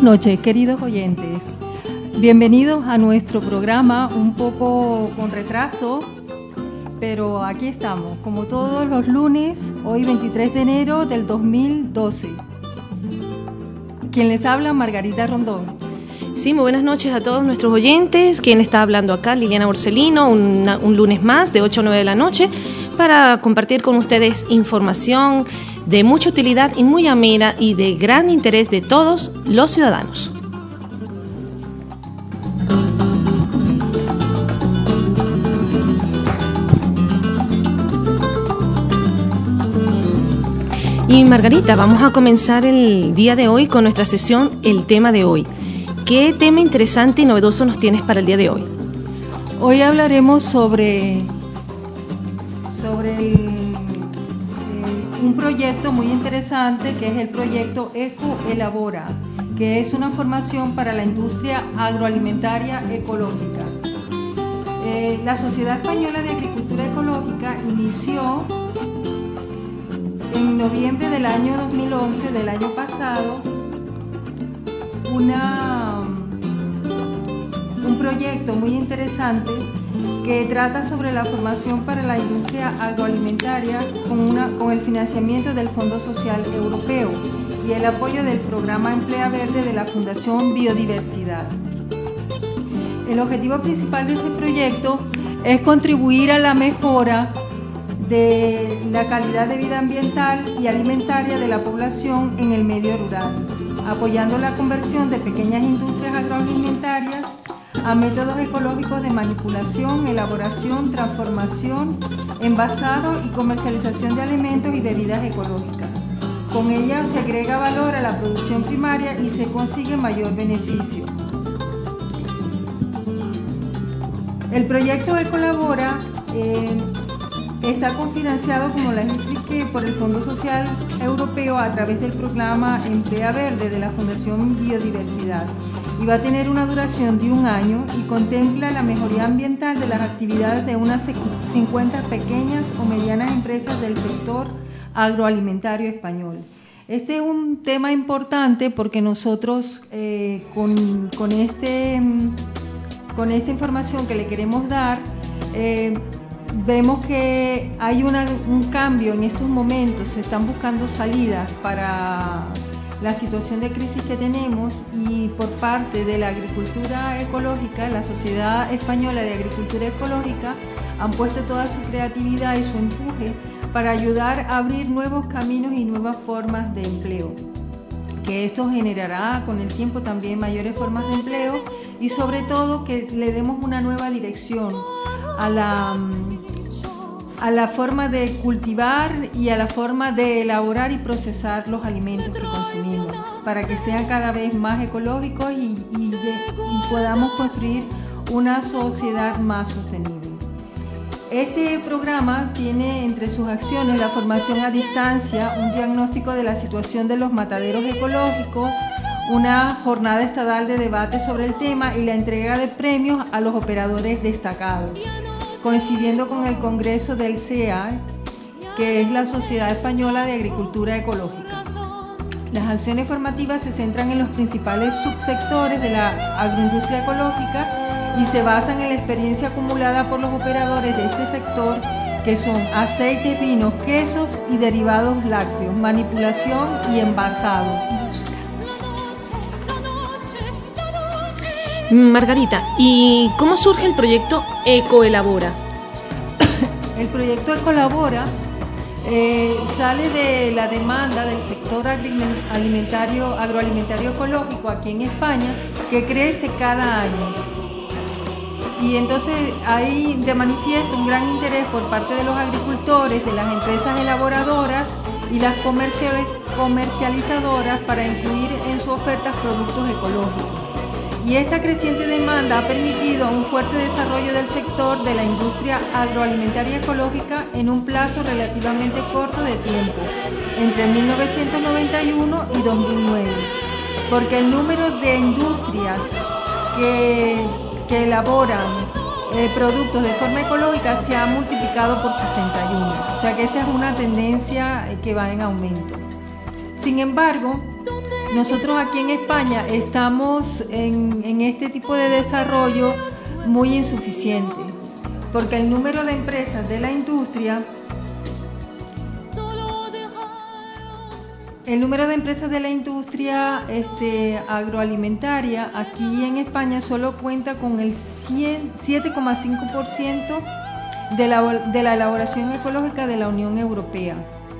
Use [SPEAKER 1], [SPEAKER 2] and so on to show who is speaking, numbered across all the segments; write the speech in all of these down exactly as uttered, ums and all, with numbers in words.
[SPEAKER 1] Buenas noches, queridos oyentes. Bienvenidos a nuestro programa, un poco con retraso, pero aquí estamos, como todos los lunes, hoy veintitrés de enero del dos mil doce. Quien les habla, Margarita Rondón.
[SPEAKER 2] Sí, muy buenas noches a todos nuestros oyentes. Quien está hablando acá, Liliana Borsellino, una, un lunes más de ocho a nueve de la noche para compartir con ustedes información de mucha utilidad y muy amena y de gran interés de todos los ciudadanos. Y Margarita, vamos a comenzar el día de hoy con nuestra sesión El tema de hoy. ¿Qué tema interesante y novedoso nos tienes para el día de hoy?
[SPEAKER 1] Hoy hablaremos sobre, sobre el, eh, un proyecto muy interesante que es el proyecto Ecoelabora, que es una formación para la industria agroalimentaria ecológica. Eh, la Sociedad Española de Agricultura Ecológica inició en noviembre del año dos mil once, del año pasado, una, un proyecto muy interesante que trata sobre la formación para la industria agroalimentaria con, una, con el financiamiento del Fondo Social Europeo y el apoyo del programa Emplea Verde de la Fundación Biodiversidad. El objetivo principal de este proyecto es contribuir a la mejora de la calidad de vida ambiental y alimentaria de la población en el medio rural, apoyando la conversión de pequeñas industrias agroalimentarias a métodos ecológicos de manipulación, elaboración, transformación, envasado y comercialización de alimentos y bebidas ecológicas. Con ellas se agrega valor a la producción primaria y se consigue mayor beneficio. El proyecto Ecolabora eh, está cofinanciado, como les expliqué, por el Fondo Social Europeo a través del programa Emplea Verde de la Fundación Biodiversidad y va a tener una duración de un año y contempla la mejoría ambiental de las actividades de unas cincuenta pequeñas o medianas empresas del sector agroalimentario español. Este es un tema importante porque nosotros eh, con, con, este, con esta información que le queremos dar, eh, vemos que hay una, un cambio en estos momentos, se están buscando salidas para la situación de crisis que tenemos y por parte de la agricultura ecológica, la Sociedad Española de Agricultura Ecológica han puesto toda su creatividad y su empuje para ayudar a abrir nuevos caminos y nuevas formas de empleo, que esto generará con el tiempo también mayores formas de empleo y sobre todo que le demos una nueva dirección a la, a la forma de cultivar y a la forma de elaborar y procesar los alimentos que consumimos para que sean cada vez más ecológicos y, y, y podamos construir una sociedad más sostenible. Este programa tiene entre sus acciones la formación a distancia, un diagnóstico de la situación de los mataderos ecológicos, una jornada estatal de debate sobre el tema y la entrega de premios a los operadores destacados, coincidiendo con el Congreso del C E A, que es la Sociedad Española de Agricultura Ecológica. Las acciones formativas se centran en los principales subsectores de la agroindustria ecológica y se basan en la experiencia acumulada por los operadores de este sector, que son aceites, vinos, quesos y derivados lácteos, manipulación y envasado.
[SPEAKER 2] Margarita, ¿y cómo surge el proyecto Ecoelabora?
[SPEAKER 1] El proyecto Ecoelabora eh, sale de la demanda del sector alimentario, agroalimentario ecológico aquí en España, que crece cada año. Y entonces hay de manifiesto un gran interés por parte de los agricultores, de las empresas elaboradoras y las comercializadoras para incluir en sus ofertas productos ecológicos. Y esta creciente demanda ha permitido un fuerte desarrollo del sector de la industria agroalimentaria ecológica en un plazo relativamente corto de tiempo, entre mil novecientos noventa y uno y dos mil nueve, porque el número de industrias que, que elaboran eh, productos de forma ecológica se ha multiplicado por sesenta y uno, o sea que esa es una tendencia que va en aumento. Sin embargo, nosotros aquí en España estamos en, en este tipo de desarrollo muy insuficiente, porque el número de empresas de la industria El número de empresas de la industria este, agroalimentaria aquí en España solo cuenta con el siete coma cinco por ciento de la, de la elaboración ecológica de la Unión Europea.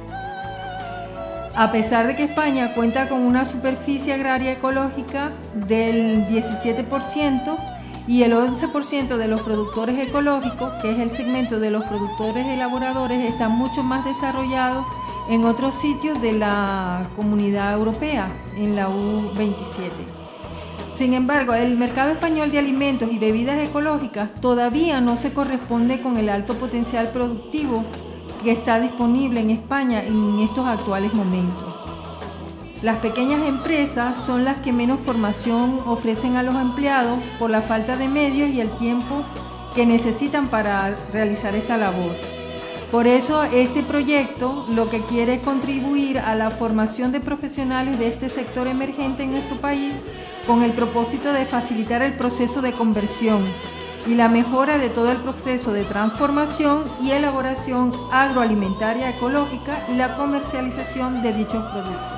[SPEAKER 1] A pesar de que España cuenta con una superficie agraria ecológica del diecisiete por ciento y el once por ciento de los productores ecológicos, que es el segmento de los productores elaboradores, está mucho más desarrollado en otros sitios de la Comunidad Europea, en la U veintisiete. Sin embargo, el mercado español de alimentos y bebidas ecológicas todavía no se corresponde con el alto potencial productivo que está disponible en España en estos actuales momentos. Las pequeñas empresas son las que menos formación ofrecen a los empleados por la falta de medios y el tiempo que necesitan para realizar esta labor. Por eso este proyecto lo que quiere es contribuir a la formación de profesionales de este sector emergente en nuestro país con el propósito de facilitar el proceso de conversión y la mejora de todo el proceso de transformación y elaboración agroalimentaria ecológica y la comercialización de dichos productos.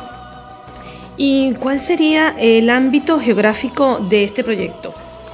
[SPEAKER 2] ¿Y cuál sería el ámbito geográfico de este proyecto?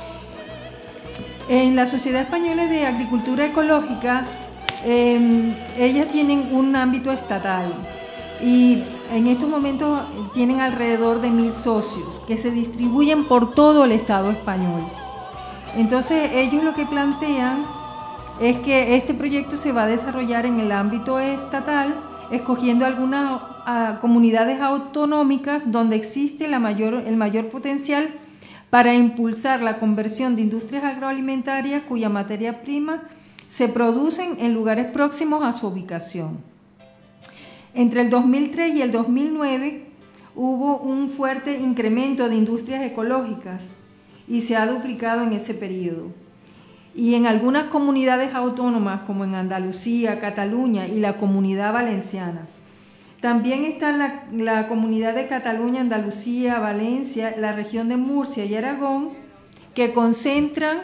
[SPEAKER 1] En la Sociedad Española de Agricultura Ecológica, Eh, ellas tienen un ámbito estatal y en estos momentos tienen alrededor de mil socios que se distribuyen por todo el Estado español. Entonces ellos lo que plantean es que este proyecto se va a desarrollar en el ámbito estatal, escogiendo algunas uh, comunidades autonómicas donde existe la mayor, el mayor potencial para impulsar la conversión de industrias agroalimentarias cuya materia prima se producen en lugares próximos a su ubicación. Entre el dos mil tres y el dos mil nueve hubo un fuerte incremento de industrias ecológicas y se ha duplicado en ese periodo. Y en algunas comunidades autónomas como en Andalucía, Cataluña y la Comunidad Valenciana. También está la, la Comunidad de Cataluña, Andalucía, Valencia, la región de Murcia y Aragón, que concentran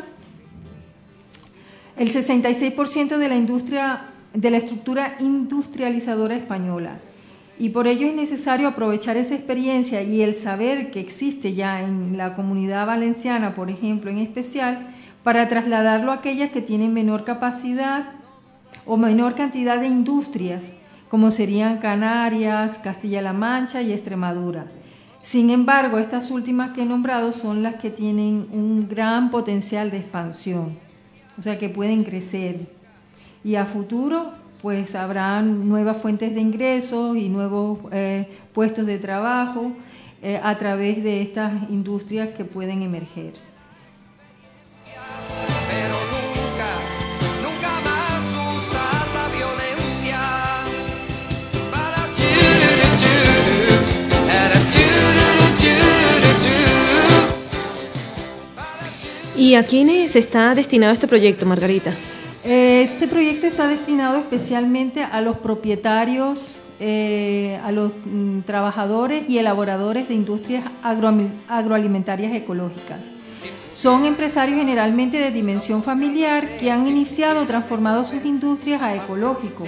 [SPEAKER 1] el sesenta y seis por ciento de la industria, de la estructura industrializadora española. Y por ello es necesario aprovechar esa experiencia y el saber que existe ya en la Comunidad Valenciana, por ejemplo, en especial, para trasladarlo a aquellas que tienen menor capacidad o menor cantidad de industrias, como serían Canarias, Castilla-La Mancha y Extremadura. Sin embargo, estas últimas que he nombrado son las que tienen un gran potencial de expansión, o sea que pueden crecer. Y a futuro, pues habrán nuevas fuentes de ingresos y nuevos eh, puestos de trabajo eh, a través de estas industrias que pueden emerger.
[SPEAKER 3] Pero nunca, nunca más usar la violencia para chururú, era chururú, chururú.
[SPEAKER 2] ¿Y a quiénes está destinado este proyecto, Margarita?
[SPEAKER 1] Este proyecto está destinado especialmente a los propietarios, eh, a los mm, trabajadores y elaboradores de industrias agro, agroalimentarias ecológicas. Son empresarios generalmente de dimensión familiar que han iniciado o transformado sus industrias a ecológico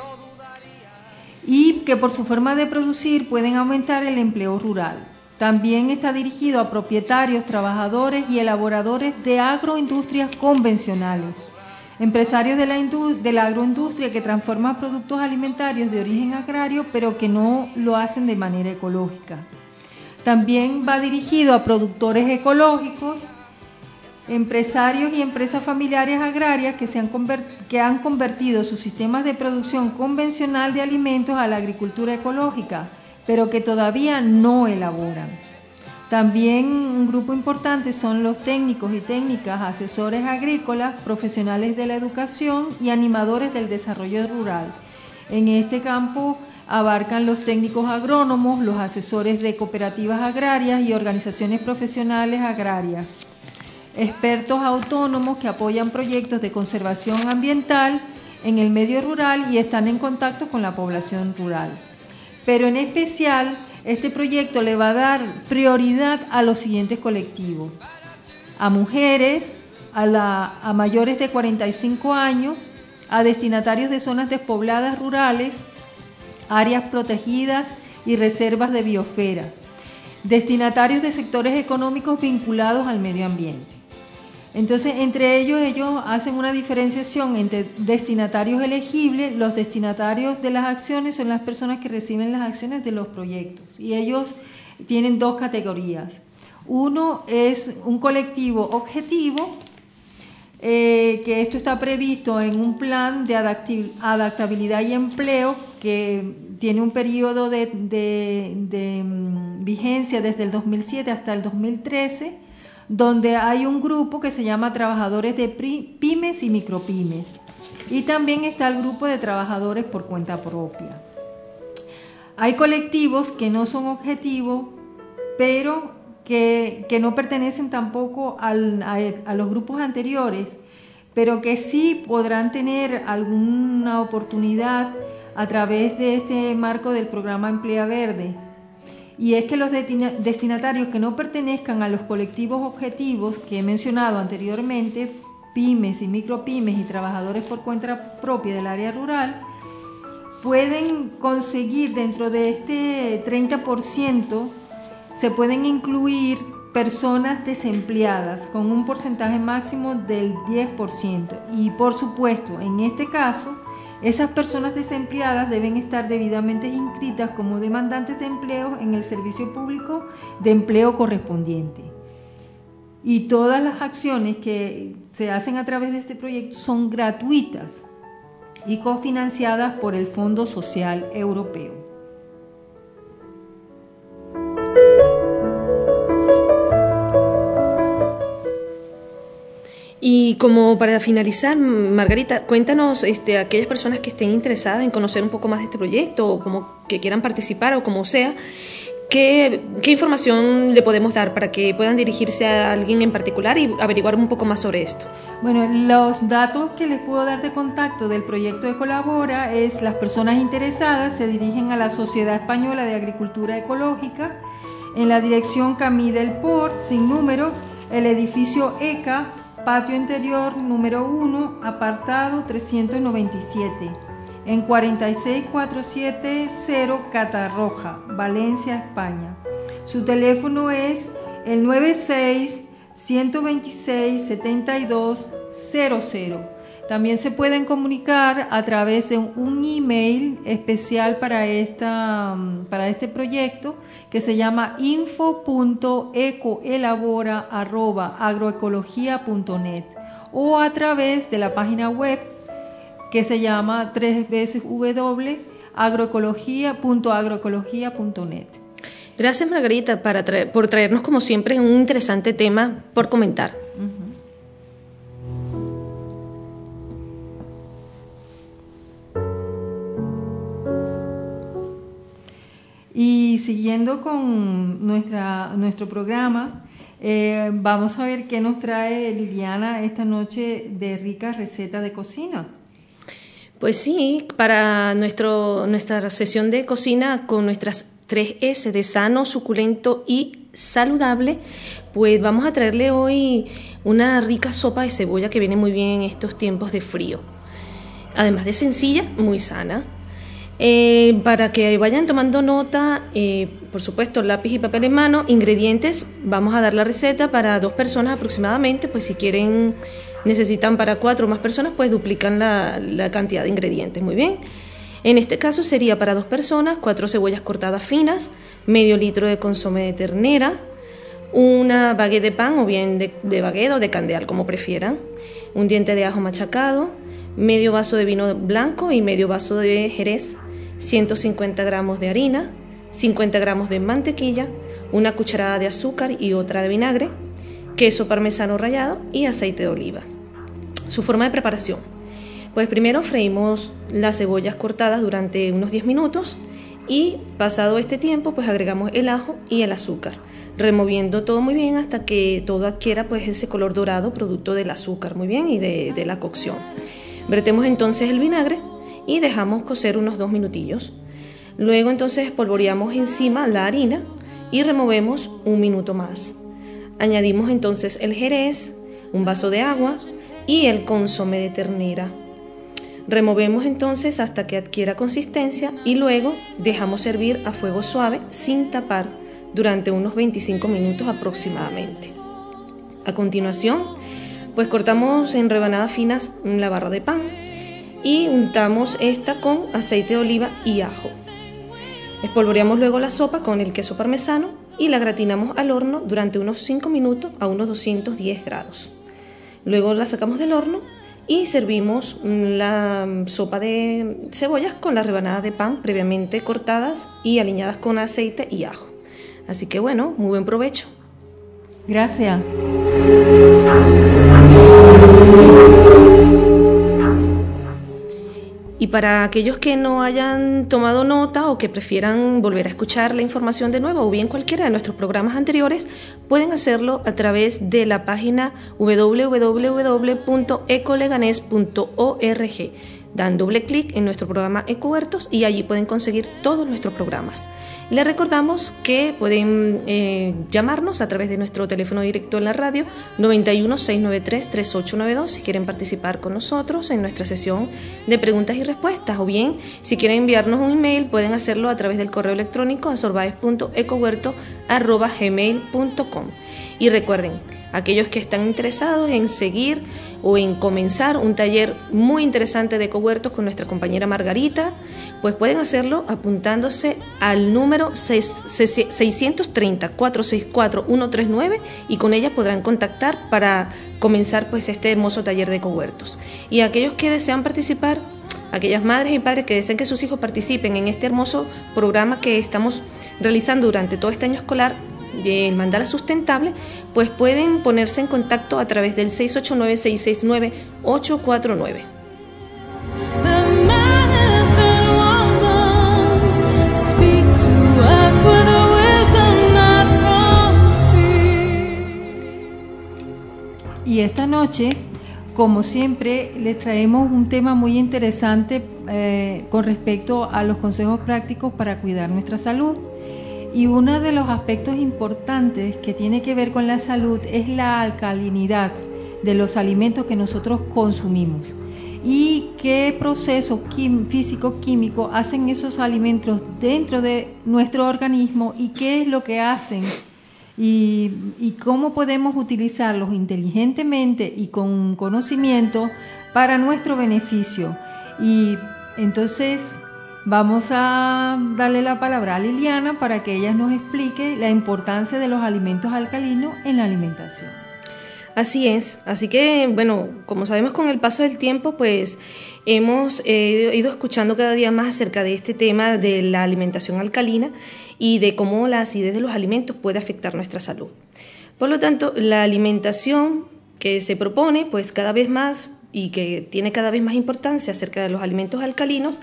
[SPEAKER 1] y que por su forma de producir pueden aumentar el empleo rural. También está dirigido a propietarios, trabajadores y elaboradores de agroindustrias convencionales. Empresarios de la, de la agroindustria que transforman productos alimentarios de origen agrario, pero que no lo hacen de manera ecológica. También va dirigido a productores ecológicos, empresarios y empresas familiares agrarias que, se han, que han convertido sus sistemas de producción convencional de alimentos a la agricultura ecológica, pero que todavía no elaboran. También un grupo importante son los técnicos y técnicas, asesores agrícolas, profesionales de la educación y animadores del desarrollo rural. En este campo abarcan los técnicos agrónomos, los asesores de cooperativas agrarias y organizaciones profesionales agrarias, expertos autónomos que apoyan proyectos de conservación ambiental en el medio rural y están en contacto con la población rural. Pero en especial este proyecto le va a dar prioridad a los siguientes colectivos: a mujeres, a, la, a mayores de cuarenta y cinco años, a destinatarios de zonas despobladas rurales, áreas protegidas y reservas de biosfera, destinatarios de sectores económicos vinculados al medio ambiente. Entonces, entre ellos, ellos hacen una diferenciación entre destinatarios elegibles. Los destinatarios de las acciones son las personas que reciben las acciones de los proyectos, y ellos tienen dos categorías. Uno es un colectivo objetivo, eh, que esto está previsto en un plan de adaptabilidad y empleo que tiene un periodo de, de, de um, vigencia desde el dos mil siete hasta el dos mil trece, donde hay un grupo que se llama Trabajadores de Pymes y Micropymes, y también está el grupo de Trabajadores por Cuenta Propia. Hay colectivos que no son objetivos, pero que, que no pertenecen tampoco al, a, a los grupos anteriores, pero que sí podrán tener alguna oportunidad a través de este marco del programa Emplea Verde. Y es que los destinatarios que no pertenezcan a los colectivos objetivos que he mencionado anteriormente, pymes y micropymes y trabajadores por cuenta propia del área rural, pueden conseguir dentro de este treinta por ciento, se pueden incluir personas desempleadas con un porcentaje máximo del diez por ciento. Y por supuesto, en este caso, esas personas desempleadas deben estar debidamente inscritas como demandantes de empleo en el servicio público de empleo correspondiente. Y todas las acciones que se hacen a través de este proyecto son gratuitas y cofinanciadas por el Fondo Social Europeo.
[SPEAKER 2] Y como para finalizar, Margarita, cuéntanos, este, a aquellas personas que estén interesadas en conocer un poco más de este proyecto, o como que quieran participar, o como sea, ¿qué, qué información le podemos dar para que puedan dirigirse a alguien en particular y averiguar un poco más sobre esto?
[SPEAKER 1] Bueno, los datos que les puedo dar de contacto del proyecto de Colabora es: las personas interesadas se dirigen a la Sociedad Española de Agricultura Ecológica, en la dirección Camí del Port, sin número, el edificio E C A, patio interior número uno, apartado trescientos noventa y siete, en cuarenta y seis mil cuatrocientos setenta Catarroja, Valencia, España. Su teléfono es el nueve seis, uno dos seis, siete dos cero cero. También se pueden comunicar a través de un email especial para, esta, para este proyecto, que se llama info punto ecoelabora arroba agroecología punto net, o a través de la página web que se llama tres veces w punto agroecología punto net.
[SPEAKER 2] Gracias, Margarita, para traer, por traernos como siempre un interesante tema por comentar. Uh-huh.
[SPEAKER 1] Y siguiendo con nuestra, nuestro programa, eh, vamos a ver qué nos trae Liliana esta noche de ricas recetas de cocina.
[SPEAKER 2] Pues sí, para nuestro, nuestra sesión de cocina con nuestras tres ese de sano, suculento y saludable, pues vamos a traerle hoy una rica sopa de cebolla que viene muy bien en estos tiempos de frío. Además de sencilla, muy sana. Eh, para que vayan tomando nota, eh, por supuesto, lápiz y papel en mano. Ingredientes: vamos a dar la receta para dos personas aproximadamente, pues si quieren, necesitan para cuatro o más personas, pues duplican la, la cantidad de ingredientes. Muy bien. En este caso sería para dos personas: cuatro cebollas cortadas finas, medio litro de consomé de ternera, una baguette de pan, o bien de, de baguette o de candeal, como prefieran, un diente de ajo machacado, medio vaso de vino blanco y medio vaso de jerez, ciento cincuenta gramos de harina, cincuenta gramos de mantequilla, una cucharada de azúcar y otra de vinagre, queso parmesano rallado y aceite de oliva. Su forma de preparación: pues primero freímos las cebollas cortadas durante unos diez minutos y pasado este tiempo pues agregamos el ajo y el azúcar, removiendo todo muy bien hasta que todo adquiera pues ese color dorado producto del azúcar, muy bien, y de, de la cocción. Vertemos entonces el vinagre y dejamos cocer unos dos minutillos. Luego entonces espolvoreamos encima la harina y removemos un minuto más. Añadimos entonces el jerez, un vaso de agua y el consomé de ternera. Removemos entonces hasta que adquiera consistencia y luego dejamos hervir a fuego suave sin tapar durante unos veinticinco minutos aproximadamente. A continuación, pues cortamos en rebanadas finas la barra de pan y untamos esta con aceite de oliva y ajo. Espolvoreamos luego la sopa con el queso parmesano y la gratinamos al horno durante unos cinco minutos a unos doscientos diez grados. Luego la sacamos del horno y servimos la sopa de cebollas con las rebanadas de pan previamente cortadas y aliñadas con aceite y ajo. Así que bueno, muy buen provecho.
[SPEAKER 1] Gracias.
[SPEAKER 2] Y para aquellos que no hayan tomado nota o que prefieran volver a escuchar la información de nuevo o bien cualquiera de nuestros programas anteriores, pueden hacerlo a través de la página doble u doble u doble u punto ecoleganés punto org. Dan doble clic en nuestro programa Ecohuertos y allí pueden conseguir todos nuestros programas. Les recordamos que pueden eh, llamarnos a través de nuestro teléfono directo en la radio noventa y uno, seiscientos noventa y tres, treinta y ocho noventa y dos si quieren participar con nosotros en nuestra sesión de preguntas y respuestas, o bien si quieren enviarnos un email pueden hacerlo a través del correo electrónico a sorbaes punto ecohuerto arroba gmail punto com. Y recuerden, aquellos que están interesados en seguir o en comenzar un taller muy interesante de ecohuertos con nuestra compañera Margarita, pues pueden hacerlo apuntándose al número seiscientos treinta, cuatrocientos sesenta y cuatro, ciento treinta y nueve y con ella podrán contactar para comenzar pues este hermoso taller de ecohuertos. Y aquellos que desean participar, aquellas madres y padres que deseen que sus hijos participen en este hermoso programa que estamos realizando durante todo este año escolar, el Mandala Sustentable, pues pueden ponerse en contacto a través del seis ocho nueve, seis seis nueve, ocho cuatro nueve.
[SPEAKER 1] Y esta noche, como siempre, les traemos un tema muy interesante eh, con respecto a los consejos prácticos para cuidar nuestra salud. Y uno de los aspectos importantes que tiene que ver con la salud es la alcalinidad de los alimentos que nosotros consumimos. Y qué proceso quim- físico-químico hacen esos alimentos dentro de nuestro organismo y qué es lo que hacen y, y cómo podemos utilizarlos inteligentemente y con conocimiento para nuestro beneficio. Y entonces vamos a darle la palabra a Liliana para que ella nos explique la importancia de los alimentos alcalinos en la alimentación.
[SPEAKER 2] Así es, así que bueno, como sabemos con el paso del tiempo, pues hemos eh, ido escuchando cada día más acerca de este tema de la alimentación alcalina y de cómo la acidez de los alimentos puede afectar nuestra salud. Por lo tanto, la alimentación que se propone, pues cada vez más y que tiene cada vez más importancia acerca de los alimentos alcalinos,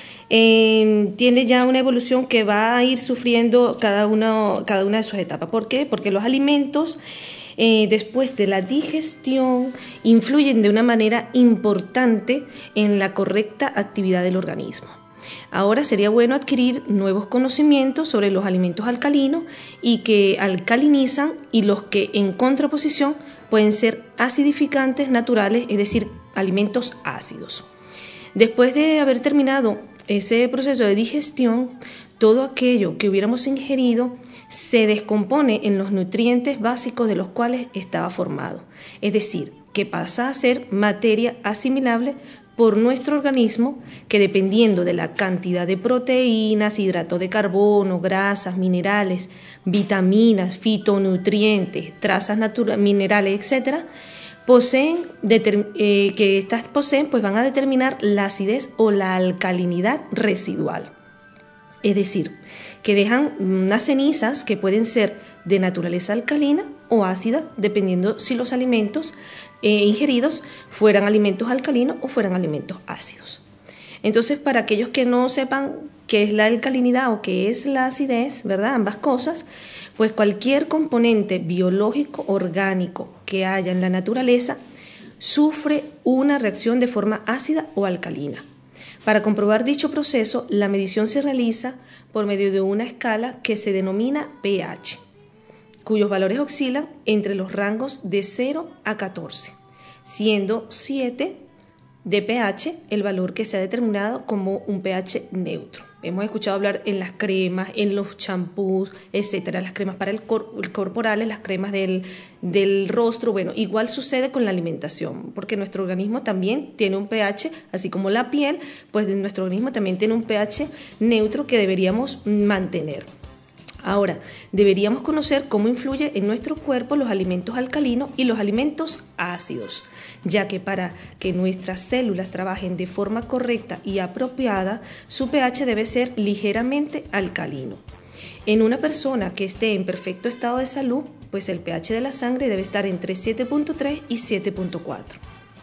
[SPEAKER 2] Eh, tiene ya una evolución que va a ir sufriendo cada, uno, cada una de sus etapas. ¿Por qué? Porque los alimentos, eh, después de la digestión, influyen de una manera importante en la correcta actividad del organismo. Ahora sería bueno adquirir nuevos conocimientos sobre los alimentos alcalinos y que alcalinizan y los que en contraposición pueden ser acidificantes naturales, es decir, alimentos ácidos. Después de haber terminado ese proceso de digestión, todo aquello que hubiéramos ingerido se descompone en los nutrientes básicos de los cuales estaba formado. Es decir, que pasa a ser materia asimilable por nuestro organismo, que dependiendo de la cantidad de proteínas, hidratos de carbono, grasas, minerales, vitaminas, fitonutrientes, trazas naturales, minerales, etcétera, poseen eh, que estas poseen pues van a determinar la acidez o la alcalinidad residual. Es decir, que dejan unas cenizas que pueden ser de naturaleza alcalina o ácida, dependiendo si los alimentos eh, ingeridos fueran alimentos alcalinos o fueran alimentos ácidos. Entonces, para aquellos que no sepan qué es la alcalinidad o qué es la acidez, ¿verdad? Ambas cosas, pues cualquier componente biológico orgánico que haya en la naturaleza sufre una reacción de forma ácida o alcalina. Para comprobar dicho proceso, la medición se realiza por medio de una escala que se denomina pH, cuyos valores oscilan entre los rangos de cero a catorce, siendo siete de pH el valor que se ha determinado como un pH neutro. Hemos escuchado hablar en las cremas, en los champús, etcétera, las cremas para el, cor el corporales, las cremas del, del rostro. Bueno, igual sucede con la alimentación, porque nuestro organismo también tiene un pH, así como la piel, pues nuestro organismo también tiene un pH neutro que deberíamos mantener. Ahora, deberíamos conocer cómo influye en nuestro cuerpo los alimentos alcalinos y los alimentos ácidos, ya que para que nuestras células trabajen de forma correcta y apropiada, su pH debe ser ligeramente alcalino. En una persona que esté en perfecto estado de salud, pues el pH de la sangre debe estar entre siete punto tres y siete punto cuatro.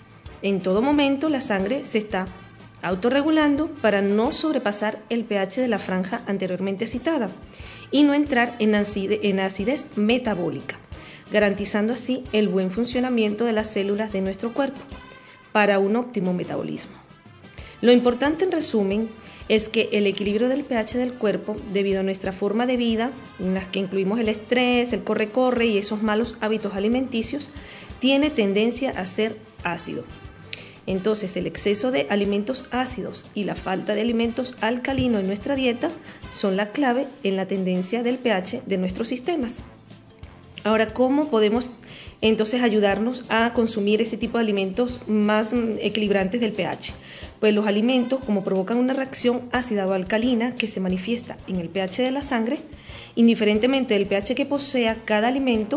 [SPEAKER 2] En todo momento la sangre se está autorregulando para no sobrepasar el pH de la franja anteriormente citada y no entrar en acidez, en acidez metabólica, garantizando así el buen funcionamiento de las células de nuestro cuerpo para un óptimo metabolismo. Lo importante en resumen es que el equilibrio del pH del cuerpo, debido a nuestra forma de vida, en las que incluimos el estrés, el corre-corre y esos malos hábitos alimenticios, tiene tendencia a ser ácido. Entonces, el exceso de alimentos ácidos y la falta de alimentos alcalinos en nuestra dieta son la clave en la tendencia del pH de nuestros sistemas. Ahora, ¿cómo podemos entonces ayudarnos a consumir ese tipo de alimentos más equilibrantes del pH? Pues los alimentos, como provocan una reacción ácida o alcalina que se manifiesta en el pH de la sangre, indiferentemente del pH que posea cada alimento,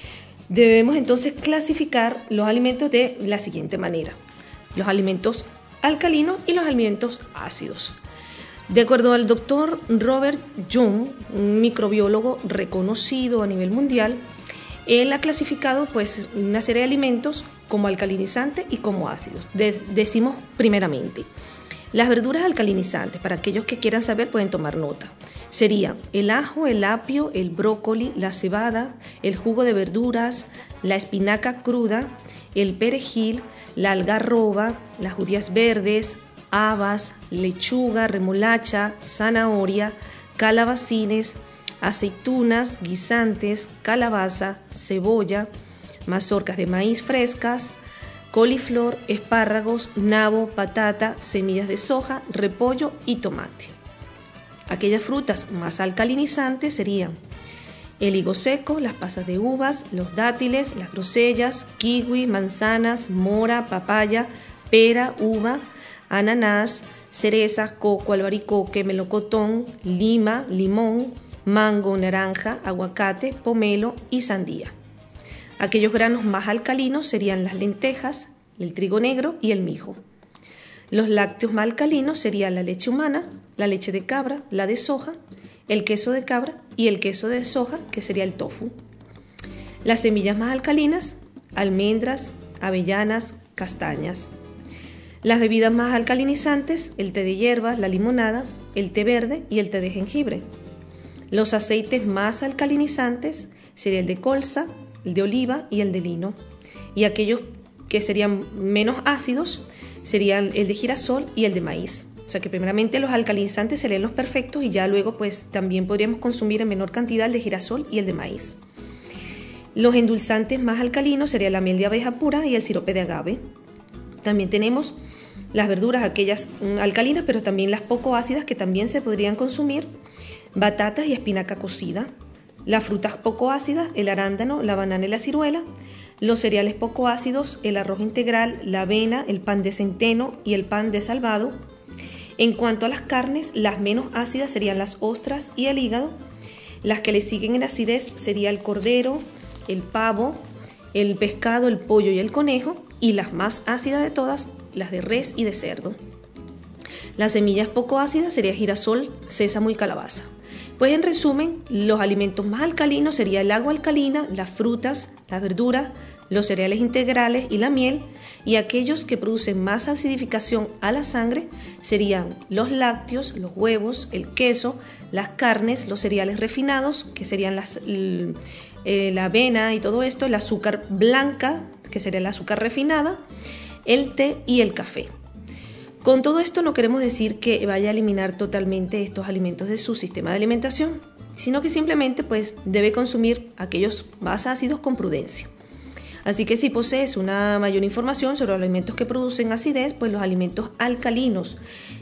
[SPEAKER 2] debemos entonces clasificar los alimentos de la siguiente manera: los alimentos alcalinos y los alimentos ácidos. De acuerdo al doctor Robert Young, un microbiólogo reconocido a nivel mundial, él ha clasificado pues una serie de alimentos como alcalinizantes y como ácidos. De- decimos primeramente, las verduras alcalinizantes, para aquellos que quieran saber pueden tomar nota, serían el ajo, el apio, el brócoli, la cebada, el jugo de verduras, la espinaca cruda, el perejil, la algarroba, las judías verdes, habas, lechuga, remolacha, zanahoria, calabacines, aceitunas, guisantes, calabaza, cebolla, mazorcas de maíz frescas, coliflor, espárragos, nabo, patata, semillas de soja, repollo y tomate. Aquellas frutas más alcalinizantes serían el higo seco, las pasas de uvas, los dátiles, las grosellas, kiwi, manzanas, mora, papaya, pera, uva, ananás, cereza, coco, albaricoque, melocotón, lima, limón, mango, naranja, aguacate, pomelo y sandía. Aquellos granos más alcalinos serían las lentejas, el trigo negro y el mijo. Los lácteos más alcalinos serían la leche humana, la leche de cabra, la de soja, el queso de cabra y el queso de soja, que sería el tofu. Las semillas más alcalinas, almendras, avellanas, castañas. Las bebidas más alcalinizantes, el té de hierba, la limonada, el té verde y el té de jengibre. Los aceites más alcalinizantes sería el de colza, el de oliva y el de lino. Y aquellos que serían menos ácidos serían el de girasol y el de maíz. O sea que primeramente los alcalinizantes serían los perfectos y ya luego pues también podríamos consumir en menor cantidad el de girasol y el de maíz. Los endulzantes más alcalinos serían la miel de abeja pura y el sirope de agave. También tenemos las verduras, aquellas mm, alcalinas, pero también las poco ácidas que también se podrían consumir, batatas y espinaca cocida. Las frutas poco ácidas, el arándano, la banana y la ciruela. Los cereales poco ácidos, el arroz integral, la avena, el pan de centeno y el pan de salvado. En cuanto a las carnes, las menos ácidas serían las ostras y el hígado. Las que le siguen en acidez sería el cordero, el pavo, el pescado, el pollo y el conejo. Y las más ácidas de todas, las de res y de cerdo. Las semillas poco ácidas sería girasol, sésamo y calabaza. Pues en resumen, los alimentos más alcalinos sería el agua alcalina, las frutas, las verduras, los cereales integrales y la miel, y aquellos que producen más acidificación a la sangre serían los lácteos, los huevos, el queso, las carnes, los cereales refinados, que serían las, el, eh, la avena y todo esto, el azúcar blanca, que sería el azúcar refinada, el té y el café. Con todo esto no queremos decir que vaya a eliminar totalmente estos alimentos de su sistema de alimentación, sino que simplemente pues debe consumir aquellos más ácidos con prudencia. Así que si posees una mayor información sobre los alimentos que producen acidez, pues los alimentos alcalinos,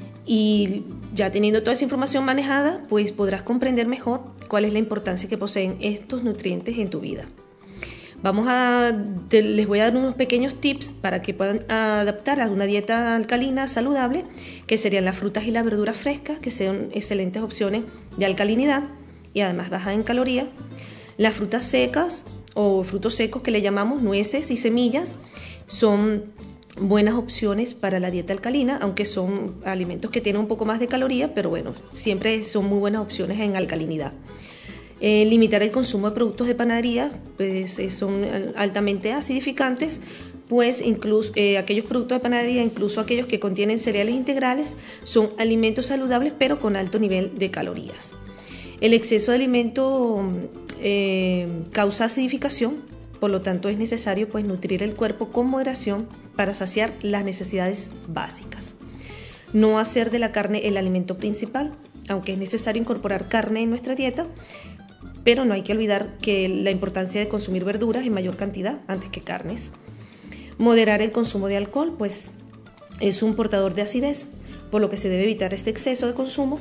[SPEAKER 2] y ya teniendo toda esa información manejada, pues podrás comprender mejor cuál es la importancia que poseen estos nutrientes en tu vida. Vamos a, te, les voy a dar unos pequeños tips para que puedan adaptar a una dieta alcalina saludable, que serían las frutas y las verduras frescas, que son excelentes opciones de alcalinidad y además bajas en calorías. Las frutas secas o frutos secos que le llamamos nueces y semillas son buenas opciones para la dieta alcalina, aunque son alimentos que tienen un poco más de calorías, pero bueno, siempre son muy buenas opciones en alcalinidad. Eh, limitar el consumo de productos de panadería, pues eh, son altamente acidificantes, pues incluso eh, aquellos productos de panadería, incluso aquellos que contienen cereales integrales, son alimentos saludables pero con alto nivel de calorías. El exceso de alimento eh, causa acidificación. Por lo tanto, es necesario pues, nutrir el cuerpo con moderación para saciar las necesidades básicas. No hacer de la carne el alimento principal, aunque es necesario incorporar carne en nuestra dieta, pero no hay que olvidar que la importancia de consumir verduras en mayor cantidad antes que carnes. Moderar el consumo de alcohol, pues es un portador de acidez, por lo que se debe evitar este exceso de consumo.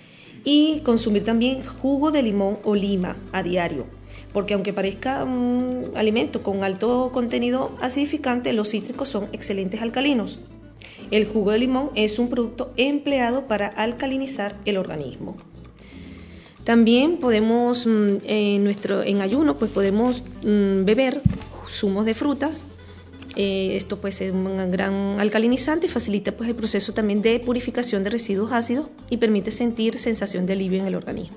[SPEAKER 2] Y consumir también jugo de limón o lima a diario, porque aunque parezca un alimento con alto contenido acidificante, los cítricos son excelentes alcalinos. El jugo de limón es un producto empleado para alcalinizar el organismo. También podemos, en, nuestro, en ayuno, pues podemos mm, beber zumos de frutas. Eh, esto puede ser un gran alcalinizante y facilita pues, el proceso también de purificación de residuos ácidos y permite sentir sensación de alivio en el organismo.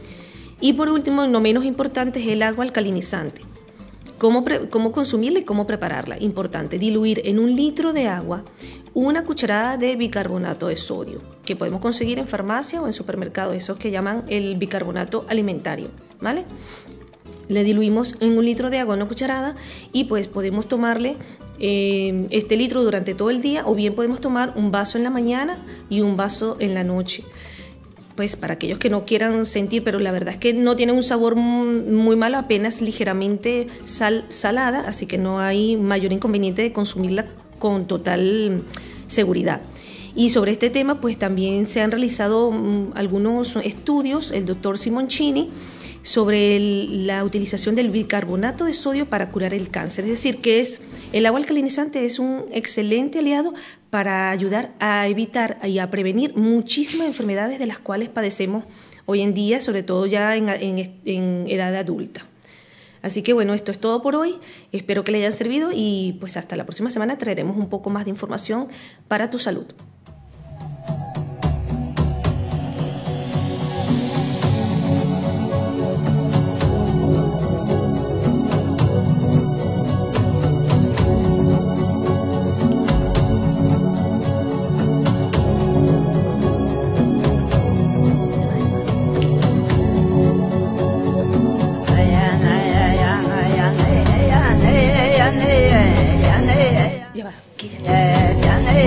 [SPEAKER 2] Y por último, no menos importante, es el agua alcalinizante. ¿Cómo, pre- cómo consumirla y cómo prepararla? Importante, diluir en un litro de agua una cucharada de bicarbonato de sodio, que podemos conseguir en farmacia o en supermercado, esos que llaman el bicarbonato alimentario, ¿vale? Le diluimos en un litro de agua una cucharada y pues podemos tomarle eh, este litro durante todo el día, o bien podemos tomar un vaso en la mañana y un vaso en la noche. Pues para aquellos que no quieran sentir, pero la verdad es que no tiene un sabor muy malo, apenas ligeramente sal, salada, así que no hay mayor inconveniente de consumirla con total seguridad. Y sobre este tema pues también se han realizado um, algunos estudios, el doctor Simoncini, sobre el, la utilización del bicarbonato de sodio para curar el cáncer. Es decir, que es el agua alcalinizante es un excelente aliado para ayudar a evitar y a prevenir muchísimas enfermedades de las cuales padecemos hoy en día, sobre todo ya en, en, en edad adulta. Así que bueno, esto es todo por hoy. Espero que les hayan servido y pues hasta la próxima semana traeremos un poco más de información para tu salud. Ya va, que ya.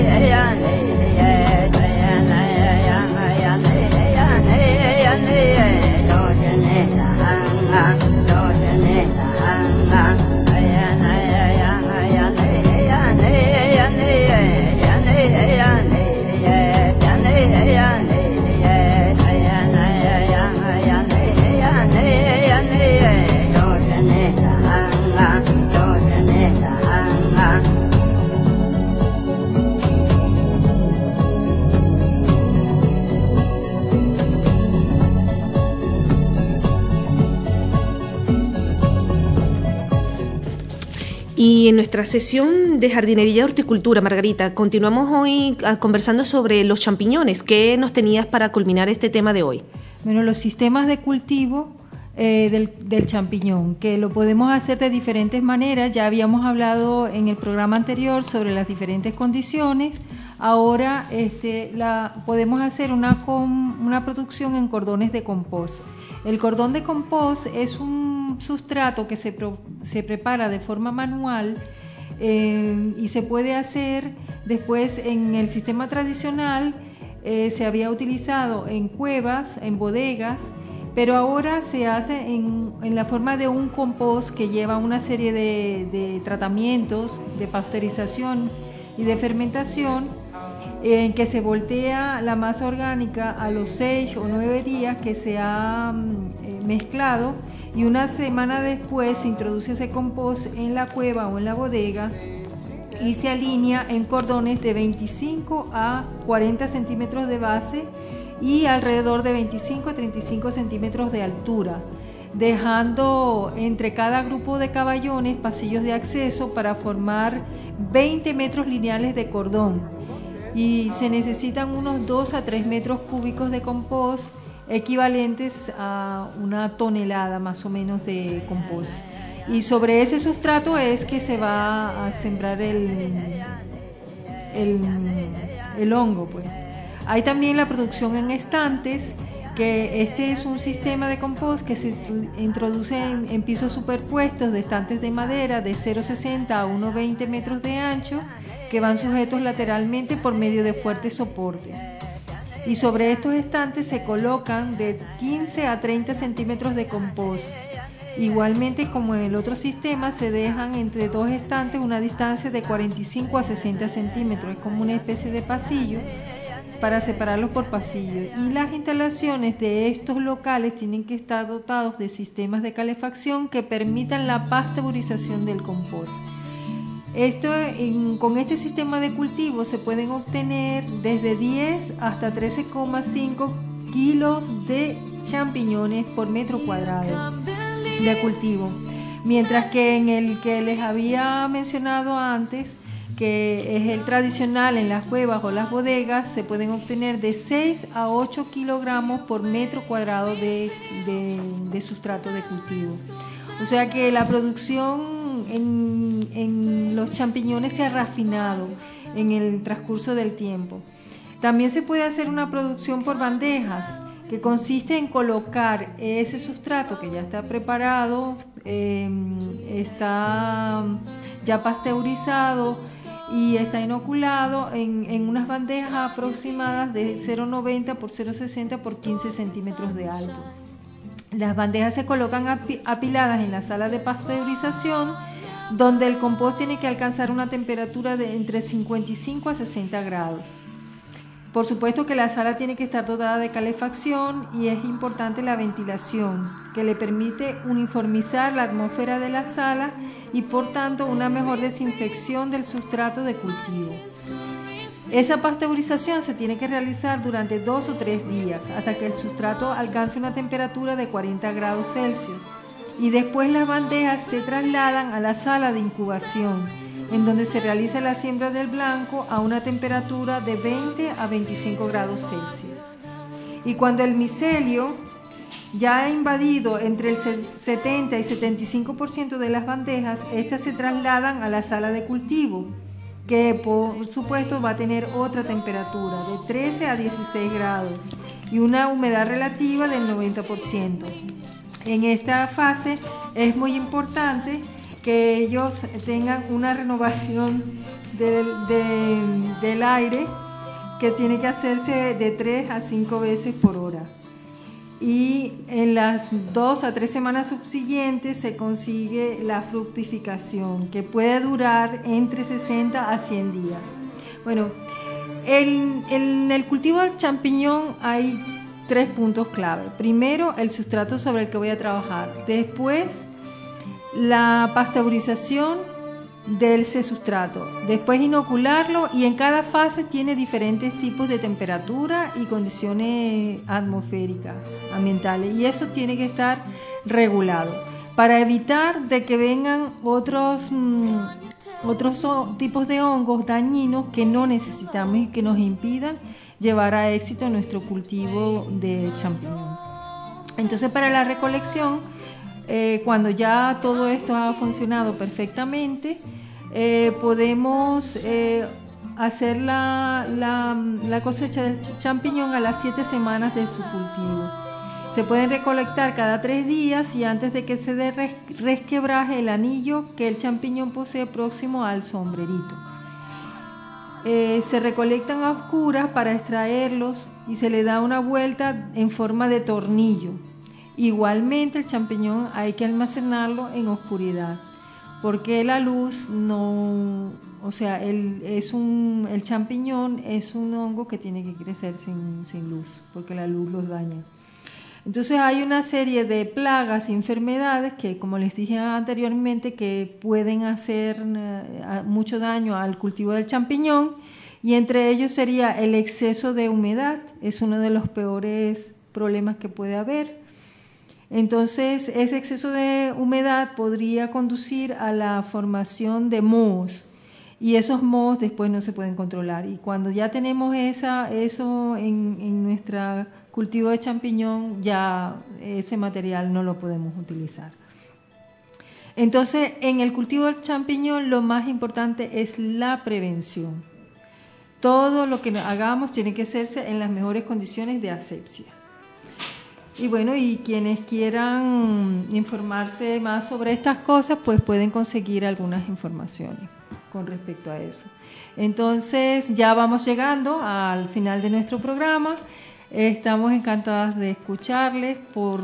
[SPEAKER 2] Y en nuestra sesión de jardinería y horticultura, Margarita, continuamos hoy conversando sobre los champiñones. ¿Qué nos tenías para culminar este tema de hoy?
[SPEAKER 1] Bueno, los sistemas de cultivo eh, del, del champiñón, que lo podemos hacer de diferentes maneras. Ya habíamos hablado en el programa anterior sobre las diferentes condiciones. Ahora este, la, podemos hacer una, com, una producción en cordones de compost. El cordón de compost es un sustrato que se, pro, se prepara de forma manual eh, y se puede hacer después en el sistema tradicional. Eh, se había utilizado en cuevas, en bodegas, pero ahora se hace en, en la forma de un compost que lleva una serie de, de tratamientos de pasteurización y de fermentación, en que se voltea la masa orgánica a los seis o nueve días que se ha eh, mezclado, y una semana después se introduce ese compost en la cueva o en la bodega y se alinea en cordones de veinticinco a cuarenta centímetros de base y alrededor de veinticinco a treinta y cinco centímetros de altura, dejando entre cada grupo de caballones pasillos de acceso para formar veinte metros lineales de cordón, y se necesitan unos dos a tres metros cúbicos de compost, equivalentes a una tonelada más o menos de compost. Y sobre ese sustrato es que se va a sembrar el, el, el hongo, pues. Hay también la producción en estantes, que este es un sistema de compost que se introduce en, en pisos superpuestos de estantes de madera de cero coma sesenta a uno coma veinte metros de ancho, que van sujetos lateralmente por medio de fuertes soportes. Y sobre estos estantes se colocan de quince a treinta centímetros de compost. Igualmente, como en el otro sistema, se dejan entre dos estantes una distancia de cuarenta y cinco a sesenta centímetros, es como una especie de pasillo para separarlos por pasillo. Y las instalaciones de estos locales tienen que estar dotados de sistemas de calefacción que permitan la pasteurización del compost. Esto, en, con este sistema de cultivo se pueden obtener desde diez hasta trece coma cinco kilos de champiñones por metro cuadrado de cultivo, mientras que en el que les había mencionado antes, que es el tradicional en las cuevas o las bodegas, se pueden obtener de seis a ocho kilogramos por metro cuadrado de, de, de sustrato de cultivo. O sea que la producción en, en los champiñones se ha refinado en el transcurso del tiempo. También se puede hacer una producción por bandejas, que consiste en colocar ese sustrato que ya está preparado, eh, está ya pasteurizado y está inoculado en, en unas bandejas aproximadas de cero coma noventa por cero coma sesenta por quince centímetros de alto. Las bandejas se colocan api- apiladas en la sala de pasteurización, donde el compost tiene que alcanzar una temperatura de entre cincuenta y cinco a sesenta grados. Por supuesto que la sala tiene que estar dotada de calefacción, y es importante la ventilación, que le permite uniformizar la atmósfera de la sala y por tanto una mejor desinfección del sustrato de cultivo. Esa pasteurización se tiene que realizar durante dos o tres días hasta que el sustrato alcance una temperatura de cuarenta grados Celsius, y después las bandejas se trasladan a la sala de incubación, en donde se realiza la siembra del blanco a una temperatura de veinte a veinticinco grados Celsius. Y cuando el micelio ya ha invadido entre el setenta y setenta y cinco por ciento de las bandejas, estas se trasladan a la sala de cultivo, que por supuesto va a tener otra temperatura de trece a dieciséis grados y una humedad relativa del noventa por ciento. En esta fase es muy importante que ellos tengan una renovación del, de, del aire, que tiene que hacerse de tres a cinco veces por hora. Y en las dos a tres semanas subsiguientes se consigue la fructificación, que puede durar entre sesenta a cien días. Bueno, en, en el cultivo del champiñón hay tres puntos clave. Primero, el sustrato sobre el que voy a trabajar. Después, la pasteurización del sustrato, después inocularlo, y en cada fase tiene diferentes tipos de temperatura y condiciones atmosféricas, ambientales, y eso tiene que estar regulado para evitar de que vengan otros, mmm, otros tipos de hongos dañinos que no necesitamos y que nos impidan llevar a éxito nuestro cultivo de champiñón. Entonces, para la recolección, Eh, cuando ya todo esto ha funcionado perfectamente, eh, podemos eh, hacer la, la, la cosecha del champiñón a las siete semanas de su cultivo. Se pueden recolectar cada tres días y antes de que se dé res- resquebraje el anillo que el champiñón posee próximo al sombrerito. Eh, se recolectan a oscuras para extraerlos y se le da una vuelta en forma de tornillo. Igualmente el champiñón hay que almacenarlo en oscuridad, porque la luz no, o sea, el, es un, el champiñón es un hongo que tiene que crecer sin, sin luz, porque la luz los daña. Entonces hay una serie de plagas y enfermedades que, como les dije anteriormente, que pueden hacer eh, mucho daño al cultivo del champiñón, y entre ellos sería el exceso de humedad, es uno de los peores problemas que puede haber. Entonces ese exceso de humedad podría conducir a la formación de mohos, y esos mohos después no se pueden controlar, y cuando ya tenemos esa, eso en, en nuestro cultivo de champiñón, ya ese material no lo podemos utilizar. Entonces, en el cultivo del champiñón lo más importante es la prevención. Todo lo que hagamos tiene que hacerse en las mejores condiciones de asepsia. Y bueno, y quienes quieran informarse más sobre estas cosas, pues pueden conseguir algunas informaciones con respecto a eso. Entonces, ya vamos llegando al final de nuestro programa. Estamos encantadas de escucharles por,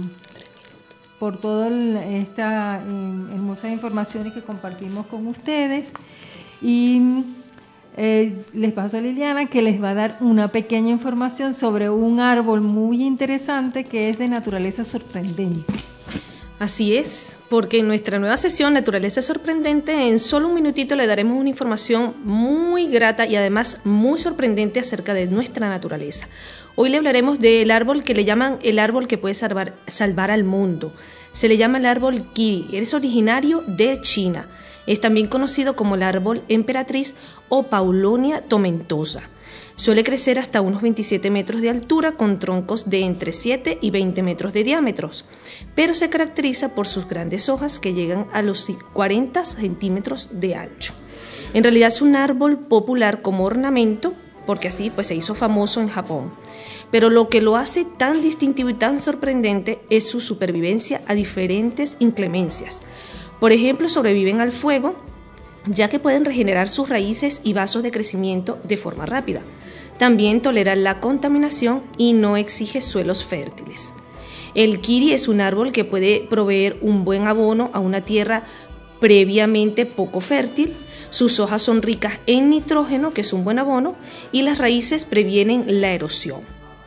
[SPEAKER 1] por todas estas hermosas informaciones que compartimos con ustedes. Y eh, les paso a Liliana, que les va a dar una pequeña información sobre un árbol muy interesante que es de naturaleza sorprendente.
[SPEAKER 2] Así es, porque en nuestra nueva sesión Naturaleza Sorprendente, en solo un minutito le daremos una información muy grata y además muy sorprendente acerca de nuestra naturaleza. Hoy le hablaremos del árbol que le llaman el árbol que puede salvar, salvar al mundo. Se le llama el árbol kiri, es originario de China. Es también conocido como el árbol emperatriz o Paulonia tomentosa. Suele crecer hasta unos veintisiete metros de altura con troncos de entre siete y veinte metros de diámetro, pero se caracteriza por sus grandes hojas que llegan a los cuarenta centímetros de ancho. En realidad es un árbol popular como ornamento, porque así pues se hizo famoso en Japón. Pero lo que lo hace tan distintivo y tan sorprendente es su supervivencia a diferentes inclemencias. Por ejemplo, sobreviven al fuego, ya que pueden regenerar sus raíces y vasos de crecimiento de forma rápida. También tolera la contaminación y no exige suelos fértiles. El kiri es un árbol que puede proveer un buen abono a una tierra previamente poco fértil. Sus hojas son ricas en nitrógeno, que es un buen abono, y las raíces previenen la erosión.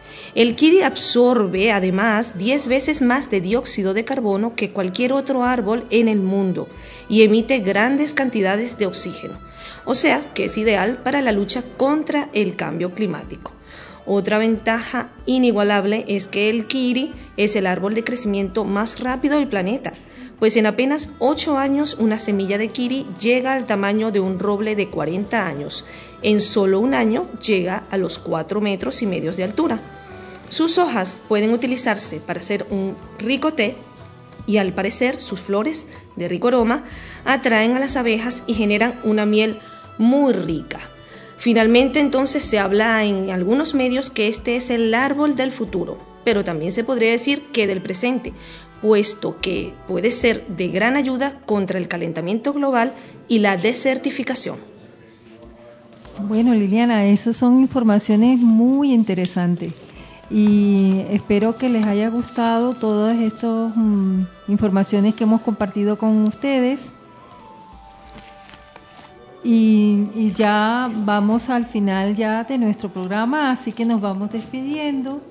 [SPEAKER 2] El kiri absorbe además diez veces más de dióxido de carbono que cualquier otro árbol en el mundo y emite grandes cantidades de oxígeno, o sea que es ideal para la lucha contra el cambio climático. Otra ventaja inigualable es que el kiri es el árbol de crecimiento más rápido del planeta, pues en apenas ocho años una semilla de kiri llega al tamaño de un roble de cuarenta años. En solo un año llega a los cuatro metros y medio de altura. Sus hojas pueden utilizarse para hacer un rico té y al parecer sus flores de rico aroma atraen a las abejas y generan una miel muy rica. Finalmente, entonces, se habla en algunos medios que este es el árbol del futuro, pero también se podría decir que del presente, puesto que puede ser de gran ayuda contra el calentamiento global y la desertificación.
[SPEAKER 1] Bueno, Liliana, esas son informaciones muy interesantes. Y espero que les haya gustado todas estas um, informaciones que hemos compartido con ustedes. Y, y ya vamos al final ya de nuestro programa, así que nos vamos despidiendo.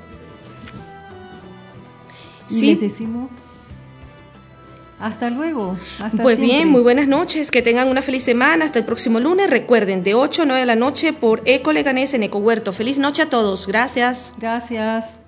[SPEAKER 2] Sí.
[SPEAKER 1] Y les decimos hasta luego. Hasta
[SPEAKER 2] pues
[SPEAKER 1] siempre.
[SPEAKER 2] bien, muy buenas noches, que tengan una feliz semana, hasta el próximo lunes. Recuerden, de ocho a nueve de la noche por Eco Leganés en Eco Huerto. Feliz noche a todos, gracias.
[SPEAKER 1] Gracias.